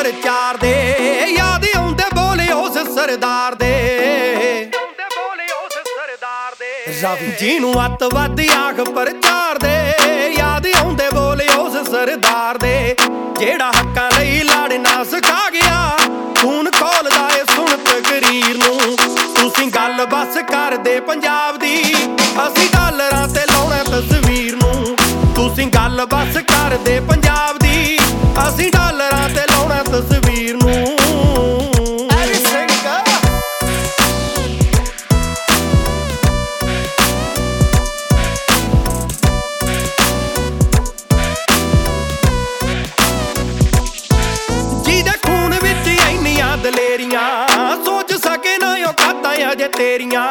ਪ੍ਰਚਾਰ ਦੇ, ਯਾਦ ਆਉਂਦੇ ਬੋਲੇ ਉਸ ਸਰਦਾਰ ਦੇ। ਜਿਹਨੂੰ ਅੱਤਵਾਦੀ ਆਖ ਪ੍ਰਚਾਰ ਦੇ, ਯਾਦ ਆਉਂਦੇ ਬੋਲੇ ਉਸ ਸਰਦਾਰ ਦੇ। ਜਿਹੜਾ ਹੱਕਾਂ ਲਈ ਲੜਨਾ ਸਿਖਾ ਗਿਆ, ਖੂਨ ਖੋਲਦਾ ਏ ਸੁਣ ਤਕਰੀਰ ਨੂੰ। ਤੁਸੀਂ ਗੱਲ ਬਸ ਕਰਦੇ ਪੰਜਾਬ ਦੀ, ਅਸੀਂ ਡਾਲਰਾਂ ਤੇ ਲਾਉਣਾ ਤਸਵੀਰ ਨੂੰ। ਤੁਸੀਂ ਗੱਲ ਬਸ ਕਰਦੇ ਪੰਜਾਬ ਦੀ, ਅਸੀਂ ਡਾਲਰਾਂ ਤੇ ਲਾਉਣਾ ਤਸਵੀਰ ਨੂੰ। ਜਿਹਦੇ ਖੂਨ ਵਿੱਚ ਇੰਨੀਆਂ ਦਲੇਰੀਆਂ, ਸੋਚ ਸਕੇ ਨਾ ਔਕਾਤਾਂ ਅਜੇ ਤੇਰੀਆਂ।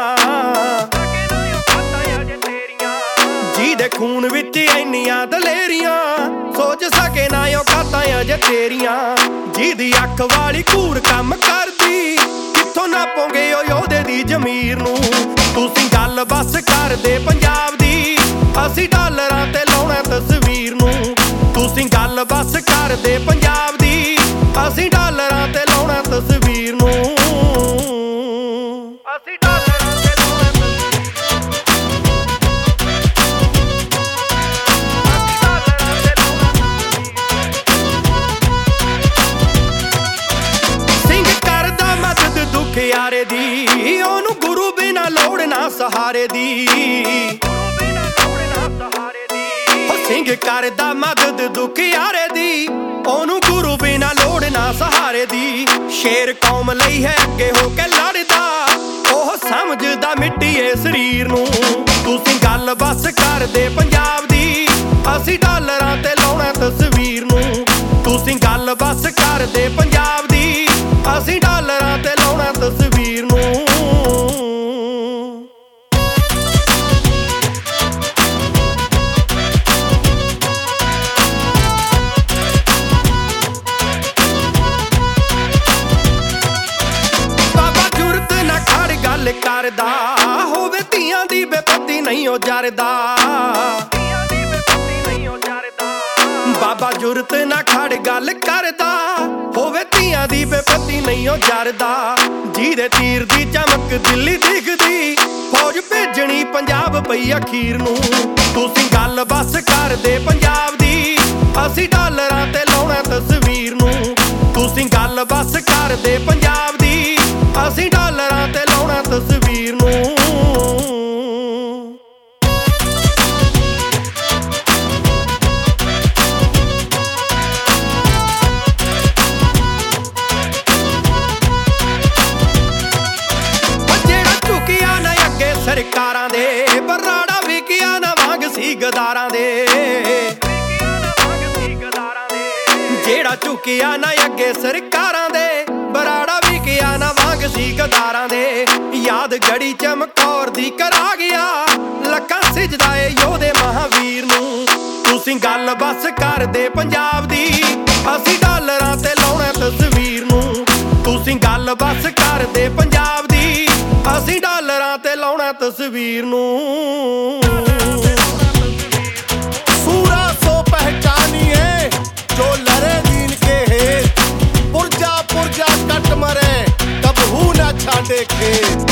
ਜਿਹਦੇ ਖੂਨ ਵਿੱਚ ਇੰਨੀਆਂ ਦਲੇਰੀਆਂ, ਸੋਚ ਸਕੇ ਨਾ ਔਕਾਤਾਂ ਅਜੇ ਤੇਰੀਆਂ। ਜਿਹਦੀ ਅੱਖ ਵਾਲੀ ਘੂਰ ਕੰਮ ਕਰਦੀ, ਕਿੱਥੋਂ ਨਾਪੋਗੇ ਉਹ ਯੋਧੇ ਦੀ ਜ਼ਮੀਰ ਨੂੰ। ਤੁਸੀਂ ਗੱਲ ਬਸ ਕਰਦੇ ਪੰਜਾਬ ਦੀ, ਅਸੀਂ ਡਾਲਰਾਂ ਤੇ ਲਾਉਣਾ ਤਸਵੀਰ ਨੂੰ। ਤੁਸੀਂ ਗੱਲ ਬਸ ਕਰਦੇ ਪੰਜਾਬ ਦੀ, ਅਸੀਂ ਡਾਲਰਾਂ ਤੇ ਲਾਉਣਾ ਤਸਵੀਰ ਨੂੰ। ਅਸੀਂ ਡਾਲਰਾਂ ਤੇ ਲਾਉਣਾ ਸਿੰਘ ਕਰਦਾ ਮਦਦ ਦੁਖਿਆਰੇ ਦੀ, ਉਹਨੂੰ ਗੁਰੂ ਬਿਨਾ ਲੋੜ ਨਾ ਸਹਾਰੇ ਦੀ। ਸਿੰਘ ਕਰਦਾ ਮਦਦ ਦੁਖਿਆਰੇ ਦੀ, ਉਹਨੂੰ ਗੁਰੂ ਬਿਨਾ ਲੋੜ ਨਾ ਸਹਾਰੇ ਦੀ। ਸ਼ੇਰ ਕੌਮ ਲਈ ਹੈ ਅੱਗੇ ਹੋ ਕੇ ਲੜਦਾ, ਉਹ ਸਮਝਦਾ ਮਿੱਟੀ ਏ ਸਰੀਰ ਨੂੰ। ਤੁਸੀਂ ਗੱਲ ਬਸ ਕਰਦੇ ਪੰਜਾਬ ਦੀ, ਅਸੀਂ ਡਾਲਰਾਂ ਤੇ ਲਾਉਣਾ ਤਸਵੀਰ ਨੂੰ। ਤੁਸੀਂ ਗੱਲ ਬਸ ਕਰਦੇ ਪੰਜਾਬ ਦੀ, ਅਸੀਂ ਡਾਲਰਾਂ ਤੇ ਲਾਉਣਾ ਤਸਵੀਰ ਨੂੰ। ਗੱਲ ਕਰਦਾ ਹੋਵੇ ਧੀਆਂ ਦੀ ਬੇਪਤੀ ਨਹੀਂ ਉਹ ਜਰਦਾ। ਬਾਬਾ ਜੁਰਤ ਨਾ ਖੜ ਗੱਲ ਕਰਦਾ ਹੋਵੇ ਧੀਆਂ ਦੀ ਬੇਪਤੀ ਨਹੀਂ ਉਹ ਜਰਦਾ। ਜਿਹਦੇ ਤੀਰ ਦੀ ਚਮਕ ਦਿੱਲੀ ਦਿਖਦੀ, ਫੌਜ ਭੇਜਣੀ ਪੰਜਾਬ ਪਈ ਅਖੀਰ ਨੂੰ। ਤੁਸੀਂ ਗੱਲ ਬਸ ਕਰਦੇ ਪੰਜਾਬ ਦੀ, ਅਸੀਂ ਡਾਲਰਾਂ ਤੇ ਲਾਉਣਾ ਤਸਵੀਰ ਨੂੰ। ਤੁਸੀਂ ਗੱਲ ਬਸ ਕਰਦੇ ਪੰਜਾਬ ਦੀ, ਅਸੀਂ ਡਾਲਰਾਂ ਤੇ ਲਾਉਣਾ ਤਸਵੀਰ ਨੂੰ। ਜਿਹੜਾ ਝੁਕਿਆ ਨਾ ਅੱਗੇ ਸਰਕਾਰਾਂ ਦੇ, ਬਰਾੜਾ ਵਿਕਿਆ ਨਾ ਵਾਂਗ ਸੀ ਗਦਾਰਾਂ ਦੇ। ਜਿਹੜਾ ਝੁਕਿਆ ਨਾ ਅੱਗੇ ਸਰਕਾਰਾਂ ਦੇ, ਬਰਾੜਾ ਵਿਕਿਆ ਨਾ ਵਾਂਗ ਸੀ ਗਦਾਰਾਂ ਦੇ। ਯਾਦ ਗੜੀ ਚਮਕੌਰ ਦੀ ਕਰਾ ਗਿਆ, ਲੱਖਾਂ ਸਿਜਦਾ ਏ ਯੋਧੇ ਮਹਾਵੀਰ ਨੂੰ। ਤੁਸੀਂ ਗੱਲ ਬਸ ਕਰਦੇ ਪੰਜਾਬ ਦੀ, ਅਸੀਂ ਡਾਲਰਾਂ ਤੇ ਲਾਉਣਾ ਤਸਵੀਰ ਨੂੰ। ਤੁਸੀਂ ਗੱਲ ਬਸ ਕਰਦੇ ਪੰਜਾਬ ਦੀ, ਅਸੀਂ ਡਾਲਰਾਂ ਤੇ ਲਾਉਣਾ ਤਸਵੀਰ ਨੂੰ। सूरा सो पहचानिए जो लड़े दीन के हेत, पुरजा पुरजा कट मरे कबहू न छाटे खेत।